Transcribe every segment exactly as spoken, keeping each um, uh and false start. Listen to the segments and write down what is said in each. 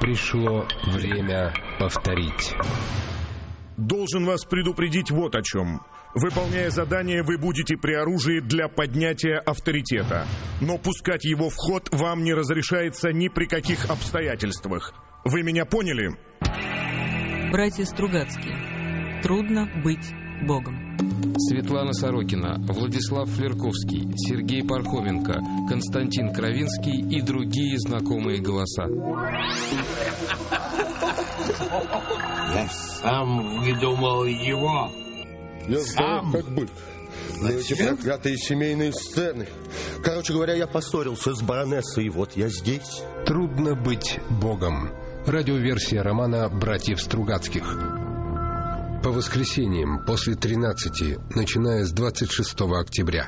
Пришло время повторить. Должен вас предупредить вот о чем. Выполняя задание, вы будете при оружии для поднятия авторитета. Но пускать его в ход вам не разрешается ни при каких обстоятельствах. Вы меня поняли? Братья Стругацкие. Трудно быть Богом. Светлана Сорокина, Владислав Флерковский, Сергей Пархоменко, Константин Кровинский и другие знакомые голоса. Я сам выдумал его. Я сам. знаю, как быть. Но эти проклятые семейные сцены. Короче говоря, я поссорился с баронессой, и вот я здесь. Трудно быть Богом. Радиоверсия романа «Братьев Стругацких». По воскресеньям после тринадцати, начиная с двадцать шестого октября.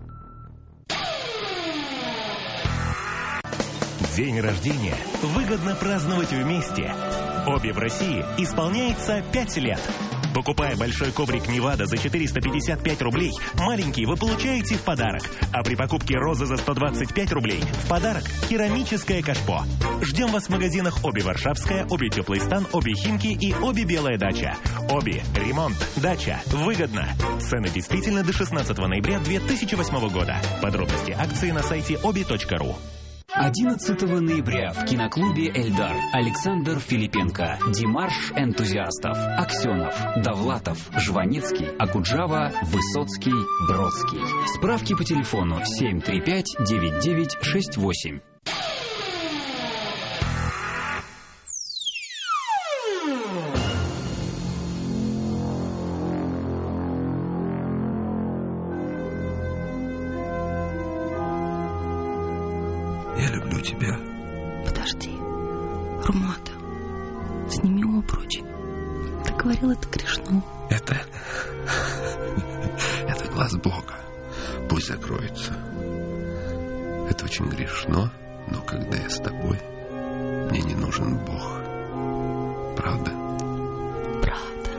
День рождения выгодно праздновать вместе. Обе в России исполняется пять лет. Покупая большой коврик Невада за четыреста пятьдесят пять рублей, маленький вы получаете в подарок. А при покупке розы за сто двадцать пять рублей в подарок керамическое кашпо. Ждем вас в магазинах Оби Варшавская, Оби Теплый стан, Оби Химки и Оби Белая дача. Оби, ремонт, дача, выгодно. Цены действительно до шестнадцатого ноября две тысячи восьмого года. Подробности акции на сайте оби точка ру. одиннадцатого ноября в киноклубе «Эльдар» Александр Филипенко, Димарш энтузиастов, Аксенов, Довлатов, Жванецкий, Акуджава, Высоцкий, Бродский. Справки по телефону семь три пять девять девять шесть восемь. Тебя. Подожди, Румата, сними обруч. Ты говорил, это грешно. Это... это глаз Бога. Пусть закроется. Это очень грешно, но когда я с тобой, мне не нужен Бог. Правда? Правда.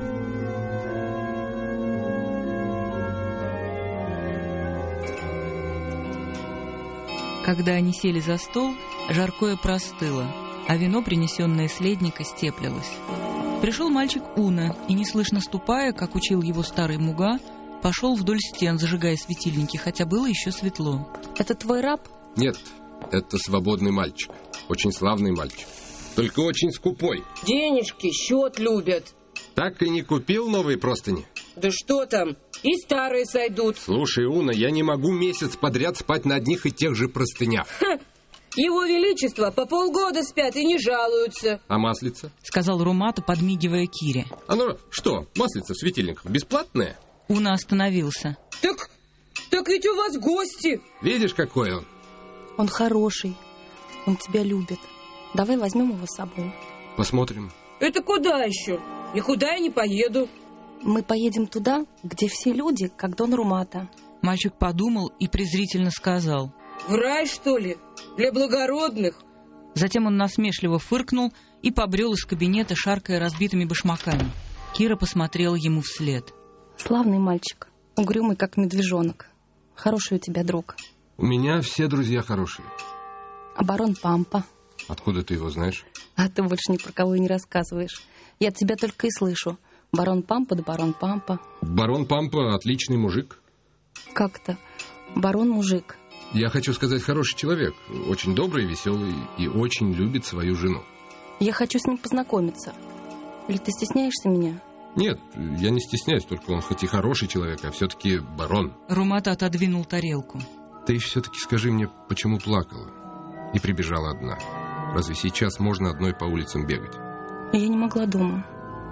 Когда они сели за стол, жаркое простыло, а вино, принесенное с ледника, степлилось. Пришел мальчик Уна и, неслышно ступая, как учил его старый Муга, пошел вдоль стен, зажигая светильники, хотя было еще светло. Это твой раб? Нет, это свободный мальчик. Очень славный мальчик. Только очень скупой. Денежки, счет любят. Так и не купил новые простыни? Да что там, и старые сойдут. Слушай, Уна, я не могу месяц подряд спать на одних и тех же простынях. Ха, его величество по полгода спят и не жалуются. А маслица? Сказал Румата, подмигивая Кире. А ну что, маслица в светильниках бесплатная? Уна остановился. Так, так ведь у вас гости. Видишь, какой он? Он хороший, он тебя любит. Давай возьмем его с собой. Посмотрим. Это куда еще? Никуда я не поеду. Мы поедем туда, где все люди, как Дон Румата. Мальчик подумал и презрительно сказал. В рай, что ли? Для благородных? Затем он насмешливо фыркнул и побрел из кабинета, шаркая разбитыми башмаками. Кира посмотрела ему вслед. Славный мальчик, угрюмый, как медвежонок. Хороший у тебя друг. У меня все друзья хорошие. А барон Пампа? Откуда ты его знаешь? А ты больше ни про кого и не рассказываешь. Я от тебя только и слышу. Барон Пампа да барон Пампа. Барон Пампа отличный мужик. Как-то? Барон мужик. Я хочу сказать, хороший человек. Очень добрый, веселый и очень любит свою жену. Я хочу с ним познакомиться. Или ты стесняешься меня? Нет, я не стесняюсь, только он хоть и хороший человек, а все-таки барон. Румата отодвинул тарелку. Ты все-таки скажи мне, почему плакала и прибежала одна? Разве сейчас можно одной по улицам бегать? Я не могла дома.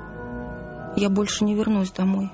Я больше не вернусь домой.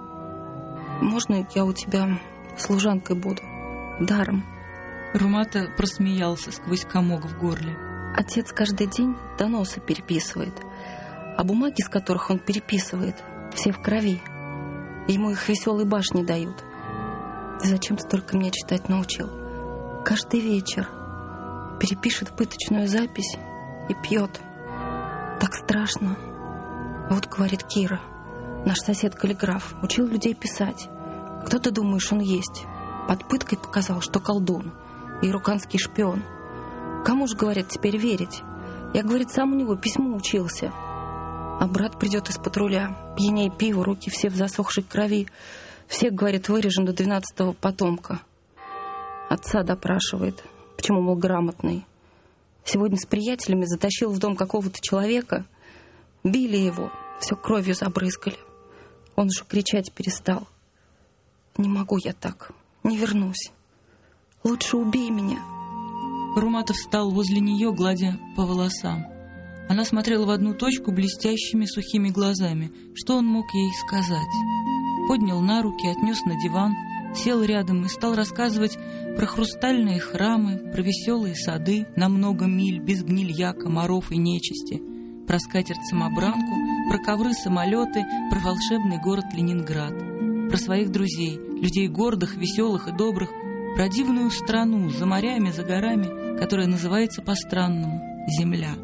Можно я у тебя служанкой буду? Даром. Румата просмеялся сквозь комок в горле. Отец каждый день доносы переписывает. А бумаги, с которых он переписывает, все в крови. Ему их веселой башни дают. Зачем ты только меня читать научил? Каждый вечер перепишет пыточную запись и пьет. Так страшно. Вот, говорит Кира, наш сосед-каллиграф, учил людей писать. Кто ты думаешь, он есть? Под пыткой показал, что колдун и ируканский шпион. Кому же, говорят, теперь верить? Я, говорит, сам у него письму учился. А брат придет из патруля, пьяней пиво, руки все в засохшей крови. Всех, говорит, вырежем до двенадцатого потомка. Отца допрашивает, почему, мол, грамотный. Сегодня с приятелями затащил в дом какого-то человека. Били его, все кровью забрызгали. Он уже кричать перестал. Не могу я так, не вернусь. Лучше убей меня. Руматов встал возле нее, гладя по волосам. Она смотрела в одну точку блестящими сухими глазами. Что он мог ей сказать? Поднял на руки, отнес на диван, сел рядом и стал рассказывать про хрустальные храмы, про веселые сады на много миль без гнилья, комаров и нечисти, про скатерть-самобранку, про ковры-самолеты, про волшебный город Ленинград, про своих друзей, людей гордых, веселых и добрых, про дивную страну за морями, за горами, которая называется по-странному «Земля».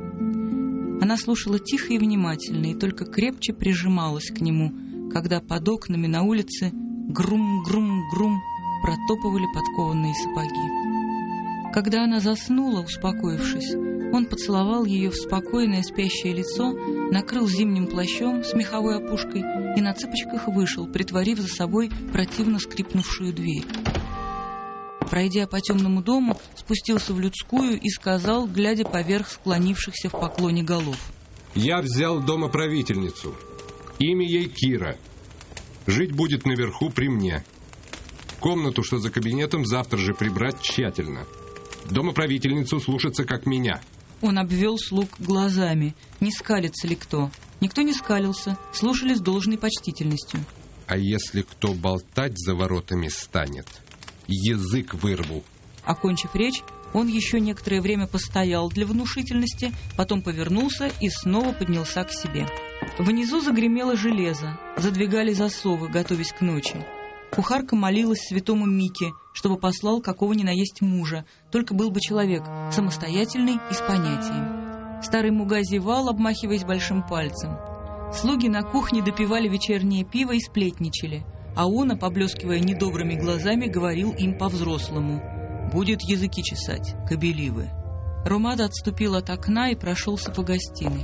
Она слушала тихо и внимательно, и только крепче прижималась к нему, когда под окнами на улице грум-грум-грум протопывали подкованные сапоги. Когда она заснула, успокоившись, он поцеловал ее в спокойное спящее лицо, накрыл зимним плащом с меховой опушкой и на цыпочках вышел, притворив за собой противно скрипнувшую дверь. Пройдя по темному дому, спустился в людскую и сказал, глядя поверх склонившихся в поклоне голов: «Я взял домоправительницу. Имя ей Кира. Жить будет наверху при мне. Комнату, что за кабинетом, завтра же прибрать тщательно. Домоправительницу слушаться, как меня». Он обвел слуг глазами. Не скалится ли кто? Никто не скалился, слушали с должной почтительностью. «А если кто болтать за воротами станет, язык вырву». Окончив речь, он еще некоторое время постоял для внушительности, потом повернулся и снова поднялся к себе. Внизу загремело железо, задвигали засовы, готовясь к ночи. Кухарка молилась святому Мике, чтобы послал какого ни на есть мужа, только был бы человек, самостоятельный и с понятием. Старый Муга зевал, обмахиваясь большим пальцем. Слуги на кухне допивали вечернее пиво и сплетничали, а Уна, поблескивая недобрыми глазами, говорил им по-взрослому: «Будет языки чесать, кобеливы». Румата отступил от окна и прошелся по гостиной.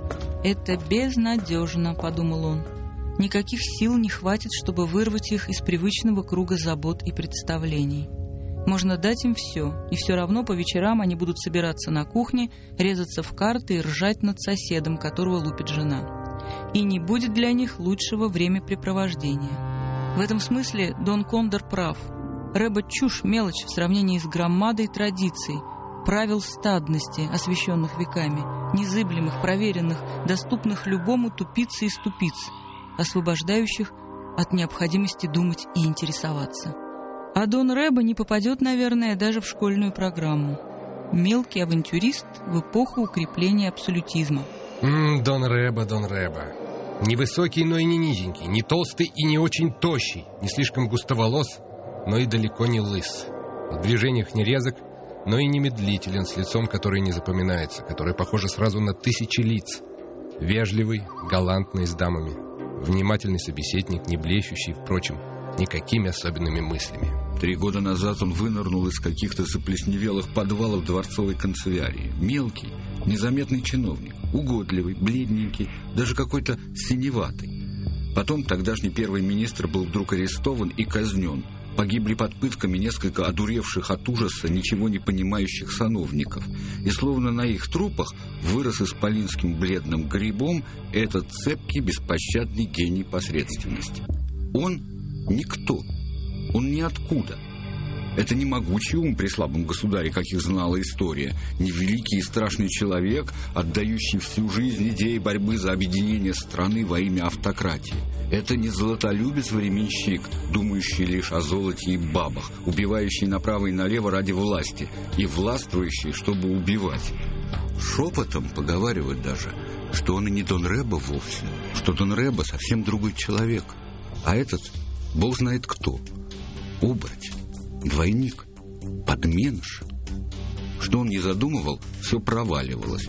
«Это безнадежно», — подумал он. «Никаких сил не хватит, чтобы вырвать их из привычного круга забот и представлений. Можно дать им все, и все равно по вечерам они будут собираться на кухне, резаться в карты и ржать над соседом, которого лупит жена. И не будет для них лучшего времяпрепровождения». В этом смысле Дон Кондор прав. Рэба — чушь, мелочь в сравнении с громадой традиций, правил стадности, освященных веками, незыблемых, проверенных, доступных любому тупице из тупиц, освобождающих от необходимости думать и интересоваться. А Дон Рэба не попадет, наверное, даже в школьную программу. Мелкий авантюрист в эпоху укрепления абсолютизма. М-м, Дон Рэба, Дон Рэба. Не высокий, но и не низенький, не толстый и не очень тощий, не слишком густоволос, но и далеко не лыс. В движениях не резок, но и не медлителен, с лицом, которое не запоминается, которое похоже сразу на тысячи лиц. Вежливый, галантный с дамами, внимательный собеседник, не блещущий, впрочем, никакими особенными мыслями. Три года назад он вынырнул из каких-то заплесневелых подвалов дворцовой канцелярии. Мелкий, незаметный чиновник, угодливый, бледненький, даже какой-то синеватый. Потом тогдашний первый министр был вдруг арестован и казнен. Погибли под пытками несколько одуревших от ужаса, ничего не понимающих сановников. И словно на их трупах вырос исполинским бледным грибом этот цепкий, беспощадный гений посредственности. Он никто, он ниоткуда. Это не могучий ум при слабом государе, каких знала история, не великий и страшный человек, отдающий всю жизнь идее борьбы за объединение страны во имя автократии. Это не золотолюбец-временщик, думающий лишь о золоте и бабах, убивающий направо и налево ради власти и властвующий, чтобы убивать. Шепотом поговаривают даже, что он и не Дон Рэба вовсе, что Дон Рэба совсем другой человек, а этот бог знает кто, оборотень. Двойник, подменыш. Что он не задумывал, все проваливалось.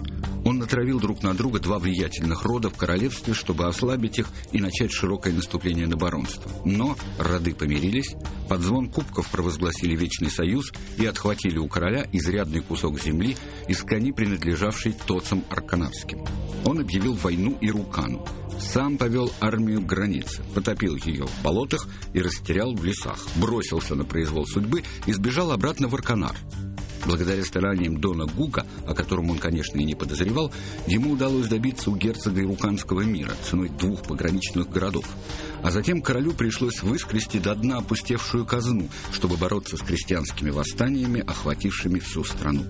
Он натравил друг на друга два влиятельных рода в королевстве, чтобы ослабить их и начать широкое наступление на баронство. Но роды помирились, под звон кубков провозгласили Вечный Союз и отхватили у короля изрядный кусок земли из кони, принадлежавшей тоцам арканарским. Он объявил войну Ирукану. Сам повел армию к границе, потопил ее в болотах и растерял в лесах, бросился на произвол судьбы и сбежал обратно в Арканар. Благодаря стараниям Дона Гуга, о котором он, конечно, и не подозревал, ему удалось добиться у герцога Ируканского мира ценой двух пограничных городов. А затем королю пришлось выскрести до дна опустевшую казну, чтобы бороться с крестьянскими восстаниями, охватившими всю страну.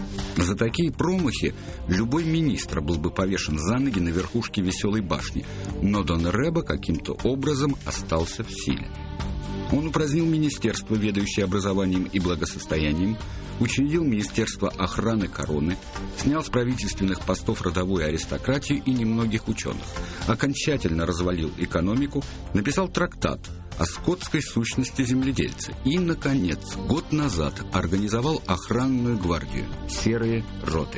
За такие промахи любой министр был бы повешен за ноги на верхушке Веселой башни, но Дон Рэба каким-то образом остался в силе. Он упразднил министерство, ведающее образованием и благосостоянием, учредил Министерство охраны короны, снял с правительственных постов родовую аристократию и немногих ученых, окончательно развалил экономику, написал трактат о скотской сущности земледельца и, наконец, год назад организовал охранную гвардию «Серые роты».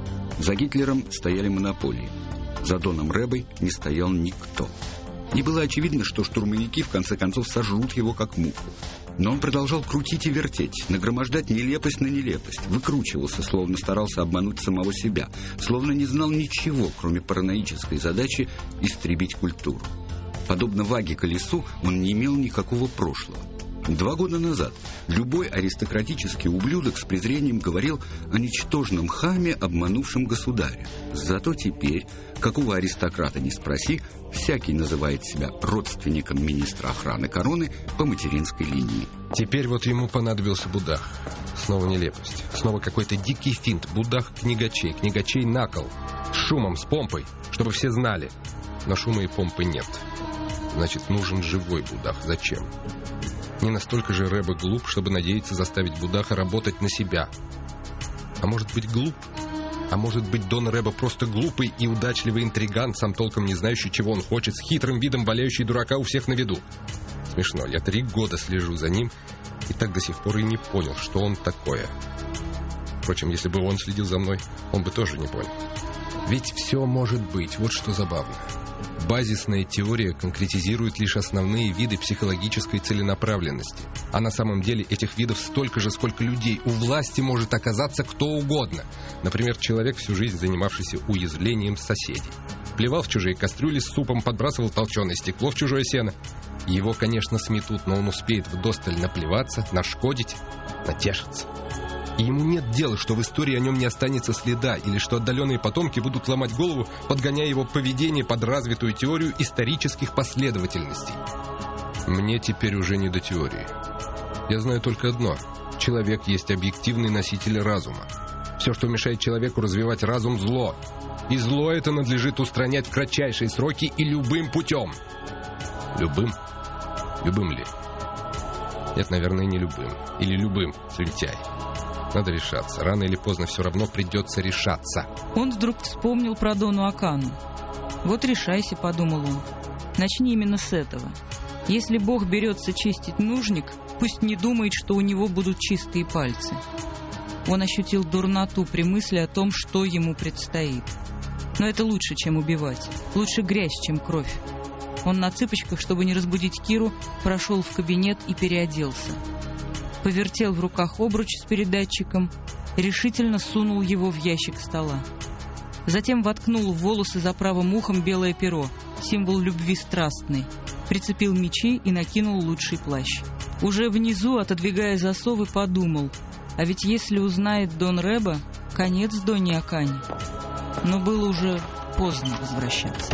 За Гитлером стояли монополии, за Доном Рэбой не стоял никто. И было очевидно, что штурмовики в конце концов сожрут его как муху. Но он продолжал крутить и вертеть, нагромождать нелепость на нелепость, выкручивался, словно старался обмануть самого себя, словно не знал ничего, кроме параноической задачи истребить культуру. Подобно Ваге Колесу, он не имел никакого прошлого. Два года назад любой аристократический ублюдок с презрением говорил о ничтожном хаме, обманувшем государя. Зато теперь, какого аристократа не спроси, всякий называет себя родственником министра охраны короны по материнской линии. Теперь вот ему понадобился Будах. Снова нелепость. Снова какой-то дикий финт. Будах книгачей. Книгачей на кол. С шумом, с помпой. Чтобы все знали. Но шума и помпы нет. Значит, нужен живой Будах. Зачем? Не настолько же Рэба глуп, чтобы надеяться заставить Будаха работать на себя. А может быть глуп? А может быть Дон Рэба просто глупый и удачливый интриган, сам толком не знающий, чего он хочет, с хитрым видом валяющий дурака у всех на виду? Смешно, я три года слежу за ним и так до сих пор и не понял, что он такое. Впрочем, если бы он следил за мной, он бы тоже не понял. Ведь все может быть, вот что забавно. Базисная теория конкретизирует лишь основные виды психологической целенаправленности. А на самом деле этих видов столько же, сколько людей. У власти может оказаться кто угодно. Например, человек, всю жизнь занимавшийся уязвлением соседей. Плевал в чужие кастрюли с супом, подбрасывал толченое стекло в чужое сено. Его, конечно, сметут, но он успеет вдосталь наплеваться, нашкодить, натешиться. И ему нет дела, что в истории о нем не останется следа, или что отдаленные потомки будут ломать голову, подгоняя его поведение под развитую теорию исторических последовательностей. Мне теперь уже не до теории. Я знаю только одно. Человек есть объективный носитель разума. Все, что мешает человеку развивать разум, зло. И зло это надлежит устранять в кратчайшие сроки и любым путем. Любым? Любым ли? Нет, наверное, не любым. Или любым, слетяй. Надо решаться. Рано или поздно все равно придется решаться. Он вдруг вспомнил про Дону Акану. «Вот решайся», — подумал он. «Начни именно с этого. Если Бог берется чистить нужник, пусть не думает, что у него будут чистые пальцы». Он ощутил дурноту при мысли о том, что ему предстоит. Но это лучше, чем убивать. Лучше грязь, чем кровь. Он на цыпочках, чтобы не разбудить Киру, прошел в кабинет и переоделся. Повертел в руках обруч с передатчиком, решительно сунул его в ящик стола. Затем воткнул в волосы за правым ухом белое перо, символ любви страстной, прицепил мечи и накинул лучший плащ. Уже внизу, отодвигая засовы, подумал, а ведь если узнает Дон Рэба, конец Доне Акане. Но было уже поздно возвращаться.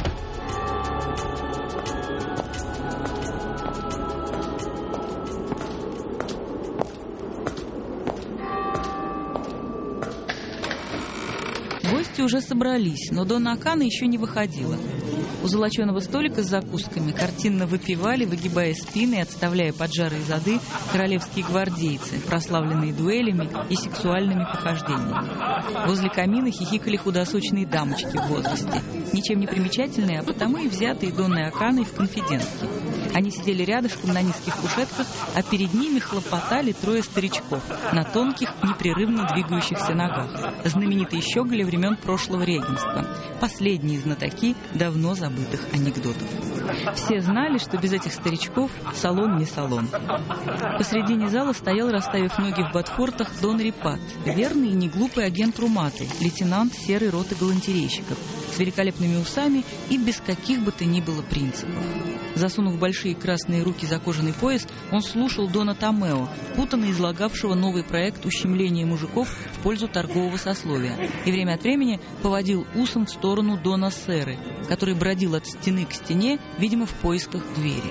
Гости уже собрались, но Дона Акана еще не выходила. У золоченого столика с закусками картинно выпивали, выгибая спины и отставляя поджарые зады, королевские гвардейцы, прославленные дуэлями и сексуальными похождениями. Возле камина хихикали худосочные дамочки в возрасте, ничем не примечательные, а потому и взятые Донной Аканой в конфидентки. Они сидели рядышком на низких кушетках, а перед ними хлопотали трое старичков на тонких, непрерывно двигающихся ногах. Знаменитые щеголи времен прошлого регенства. Последние знатоки давно забытых анекдотов. Все знали, что без этих старичков салон не салон. Посредине зала стоял, расставив ноги в ботфортах, Дон Рипат, верный и неглупый агент Руматы, лейтенант серой роты галантерейщиков, с великолепными усами и без каких бы то ни было принципов. Засунув большие красные руки за кожаный пояс, он слушал Дона Томео, путанно излагавшего новый проект ущемления мужиков в пользу торгового сословия, и время от времени поводил усом в сторону Дона Серы, который бродил от стены к стене, видимо, в поисках двери.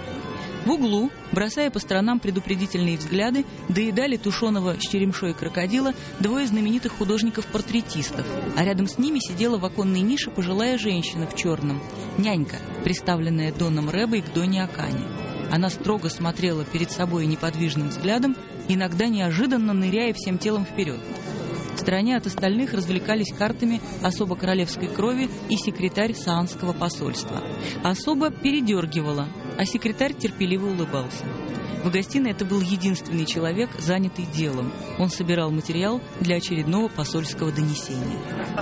В углу, бросая по сторонам предупредительные взгляды, доедали тушеного с черемшой крокодила двое знаменитых художников-портретистов, а рядом с ними сидела в оконной нише пожилая женщина в черном, нянька, приставленная Доном Ребой к Доне Акане. Она строго смотрела перед собой неподвижным взглядом, иногда неожиданно ныряя всем телом вперед. В стороне от остальных развлекались картами особо королевской крови и секретарь Саанского посольства. Особо передергивала, а секретарь терпеливо улыбался. В гостиной это был единственный человек, занятый делом. Он собирал материал для очередного посольского донесения.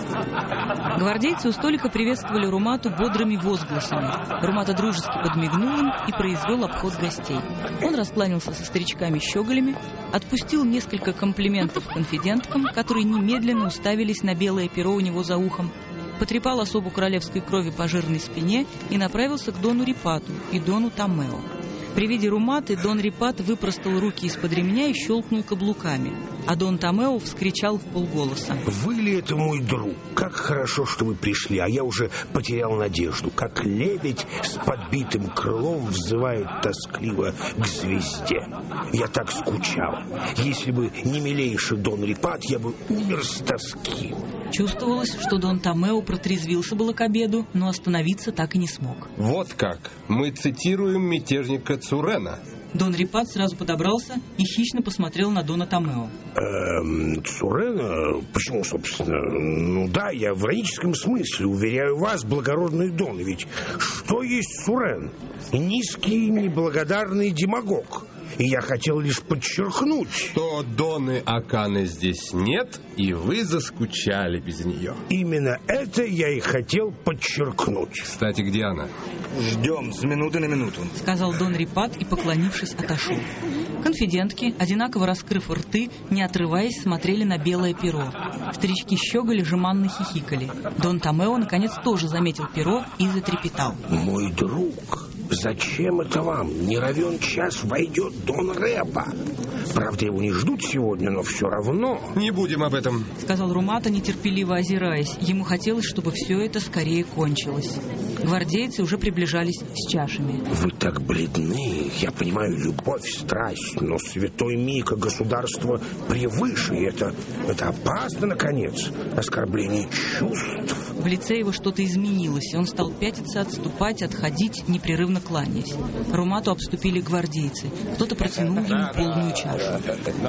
Гвардейцы у столика приветствовали Румату бодрыми возгласами. Румата дружески подмигнул им и произвел обход гостей. Он раскланялся со старичками-щеголями, отпустил несколько комплиментов конфиденткам, которые немедленно уставились на белое перо у него за ухом, потрепал особу королевской крови по жирной спине и направился к Дону Рипату и Дону Томео. При виде Руматы Дон Рипат выпростал руки из-под ремня и щелкнул каблуками, а Дон Томео вскричал в полголоса: «Вы ли это мой друг? Как хорошо, что вы пришли, а я уже потерял надежду. Как лебедь с подбитым крылом взывает тоскливо к звезде. Я так скучал. Если бы не милейший Дон Рипат, я бы умер с тоски». Чувствовалось, что Дон Томео протрезвился было к обеду, но остановиться так и не смог. Вот как. Мы цитируем мятежника Цурена. Дон Рипат сразу подобрался и хищно посмотрел на Дона Томео. Эм, Цурена? Почему, собственно? Ну да, я в ироническом смысле, уверяю вас, благородный Дон. Ведь что есть Цурен? Низкий, неблагодарный демагог. И я хотел лишь подчеркнуть, что Доны Аканы здесь нет, и вы заскучали без нее. Именно это я и хотел подчеркнуть. Кстати, где она? Ждем с минуты на минуту, сказал Дон Рипат и, поклонившись, отошел. Конфидентки, одинаково раскрыв рты, не отрываясь, смотрели на белое перо. Старички-щеголи жеманно хихикали. Дон Томео, наконец, тоже заметил перо и затрепетал. «Мой друг, зачем это вам? Не равен час войдет Дон Реба. Правда, его не ждут сегодня, но все равно». «Не будем об этом», — сказал Румата, нетерпеливо озираясь. Ему хотелось, чтобы все это скорее кончилось. Гвардейцы уже приближались с чашами. «Вы так бледны. Я понимаю любовь, страсть, но святой миг и государство превыше. И это, это опасно, наконец. Оскорбление чувств». В лице его что-то изменилось, и он стал пятиться, отступать, отходить, непрерывно кланяясь. Румату обступили гвардейцы. Кто-то протянул ему полную чашу.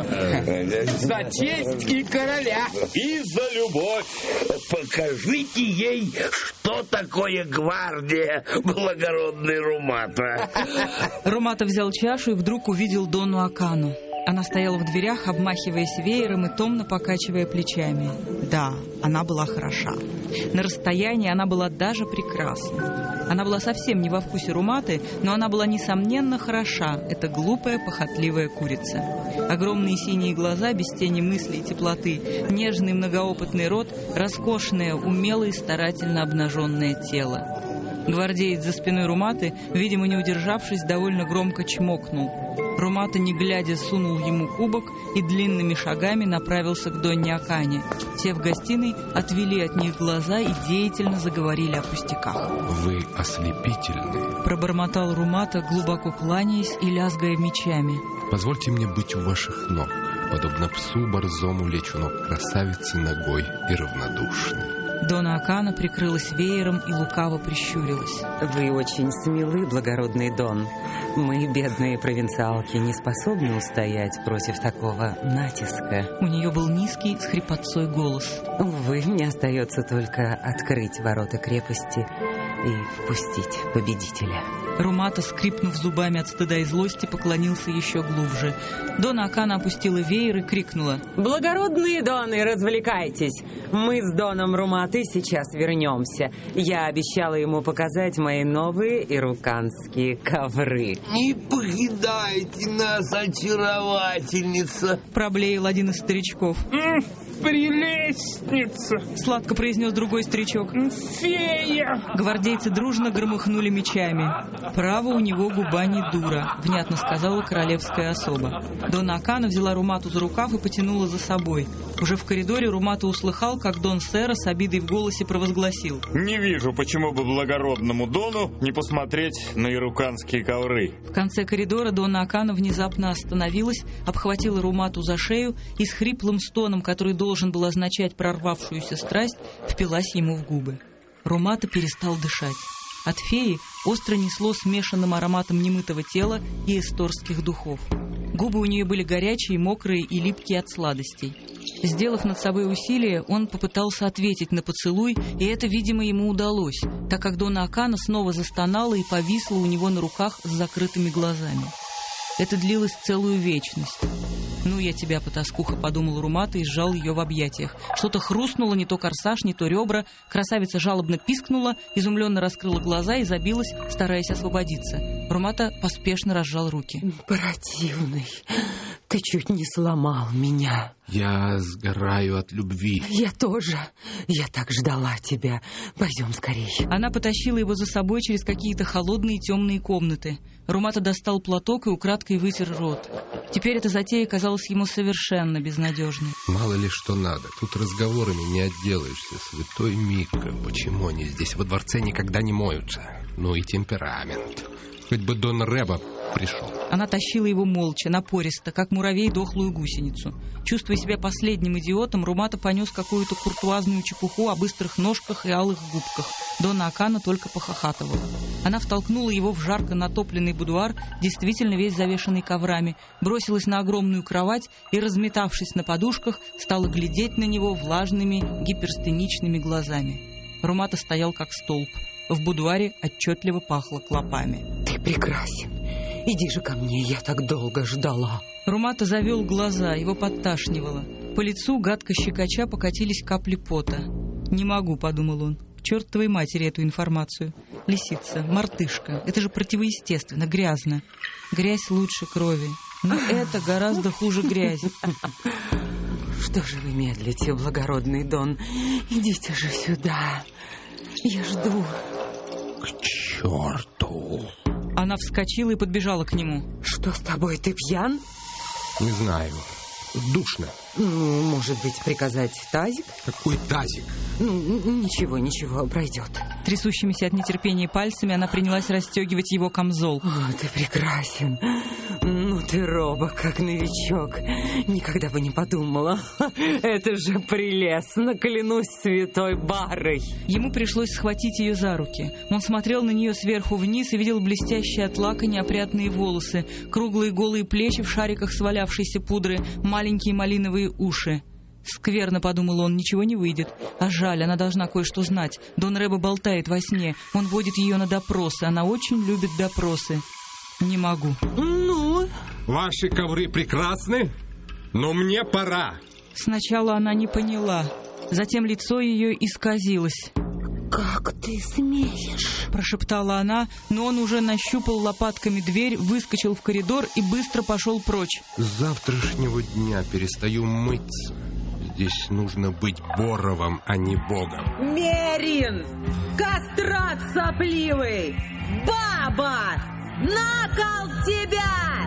«За честь и короля! И за любовь! Покажите ей, что такое гвардия, благородный Румата!» Румата взял чашу и вдруг увидел Дону Акану. Она стояла в дверях, обмахиваясь веером и томно покачивая плечами. Да, она была хороша. На расстоянии она была даже прекрасна. Она была совсем не во вкусе Руматы, но она была несомненно хороша, эта глупая, похотливая курица. Огромные синие глаза, без тени мысли и теплоты, нежный многоопытный рот, роскошное, умелое и старательно обнаженное тело. Гвардеец за спиной Руматы, видимо, не удержавшись, довольно громко чмокнул. Румата, не глядя, сунул ему кубок и длинными шагами направился к Донне Акане. Все в гостиной отвели от них глаза и деятельно заговорили о пустяках. «Вы ослепительны», — пробормотал Румата, глубоко кланяясь и лязгая мечами. «Позвольте мне быть у ваших ног, подобно псу борзому лечь у ног красавицы ногой и равнодушной». Дона Акана прикрылась веером и лукаво прищурилась. «Вы очень смелы, благородный Дон. Мы, бедные провинциалки, не способны устоять против такого натиска». У нее был низкий, с хрипотцой голос. «Увы, мне остается только открыть ворота крепости и впустить победителя». Румата, скрипнув зубами от стыда и злости, поклонился еще глубже. Дона Акана опустила веер и крикнула: «Благородные доны, развлекайтесь! Мы с Доном Руматой сейчас вернемся. Я обещала ему показать мои новые ируканские ковры». «Не покидайте нас, очаровательница!» проблеял один из старичков. «Прелестница!» сладко произнес другой старичок. «Фея!» Гвардейцы дружно громыхнули мечами. «Право у него губа не дура», — внятно сказала королевская особа. Дона Акана взяла Румату за рукав и потянула за собой. Уже в коридоре Румата услыхал, как Дон Сера с обидой в голосе провозгласил: «Не вижу, почему бы благородному Дону не посмотреть на ируканские ковры». В конце коридора Дона Акана внезапно остановилась, обхватила Румату за шею и с хриплым стоном, который должен был означать прорвавшуюся страсть, впилась ему в губы. Румата перестал дышать. От феи остро несло смешанным ароматом немытого тела и эсторских духов. Губы у нее были горячие, мокрые и липкие от сладостей. Сделав над собой усилие, он попытался ответить на поцелуй, и это, видимо, ему удалось, так как Дона Акана снова застонала и повисла у него на руках с закрытыми глазами. Это длилось целую вечность. «Ну, я тебя, потаскуха», — подумал Румата и сжал ее в объятиях. Что-то хрустнуло, не то корсаж, не то ребра. Красавица жалобно пискнула, изумленно раскрыла глаза и забилась, стараясь освободиться. Румата поспешно разжал руки. «Противный, ты чуть не сломал меня». «Я сгораю от любви». «Я тоже. Я так ждала тебя. Пойдем скорее». Она потащила его за собой через какие-то холодные темные комнаты. Румата достал платок и украдкой вытер рот. Теперь эта затея казалась ему совершенно безнадежной. Мало ли что надо. Тут разговорами не отделаешься. Святой Микка, почему они здесь во дворце никогда не моются? Ну и темперамент. Хоть бы Дон Реба пришел. Она тащила его молча, напористо, как муравей дохлую гусеницу. Чувствуя себя последним идиотом, Румата понес какую-то куртуазную чепуху о быстрых ножках и алых губках. Дона Акана только похохатывала. Она втолкнула его в жарко натопленный будуар, действительно весь завешанный коврами, бросилась на огромную кровать и, разметавшись на подушках, стала глядеть на него влажными гиперстеничными глазами. Румата стоял как столб. В будуаре отчетливо пахло клопами. «Ты прекрасен. Иди же ко мне, я так долго ждала». Румата завел глаза, его подташнивало. По лицу, гадко щекоча, покатились капли пота. «Не могу», — подумал он. «К чертовой матери эту информацию. Лисица, мартышка. Это же противоестественно, грязно. Грязь лучше крови. Но это гораздо хуже грязи». «Что же вы медлите, благородный Дон? Идите же сюда. Я жду». «К черту!» Она вскочила и подбежала к нему. «Что с тобой, ты пьян?» «Не знаю. Душно». «Ну, может быть, приказать тазик?» «Какой тазик?» «Ну, ничего, ничего, пройдет». Трясущимися от нетерпения пальцами она принялась расстегивать его камзол. «О, ты прекрасен. Ну, ты робок, как новичок. Никогда бы не подумала. Это же прелестно, клянусь святой Барой». Ему пришлось схватить ее за руки. Он смотрел на нее сверху вниз и видел блестящие от лака неопрятные волосы, круглые голые плечи в шариках свалявшейся пудры, маленькие малиновые уши. «Скверно», — подумал он, — «ничего не выйдет. А жаль, она должна кое-что знать. Дон Реба болтает во сне. Он водит ее на допросы. Она очень любит допросы. Не могу». «Ну?» «Ваши ковры прекрасны, но мне пора». Сначала она не поняла. Затем лицо ее исказилось. «Как ты смеешь?» — прошептала она, но он уже нащупал лопатками дверь, выскочил в коридор и быстро пошел прочь. С завтрашнего дня перестаю мыться. Здесь нужно быть Боровым, а не Богом. «Мерин! Кастрат сопливый! Баба! На кол тебя!»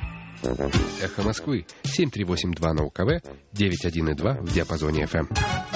Эхо Москвы, семь три восемь два на УКВ, девять один и два в диапазоне эф эм.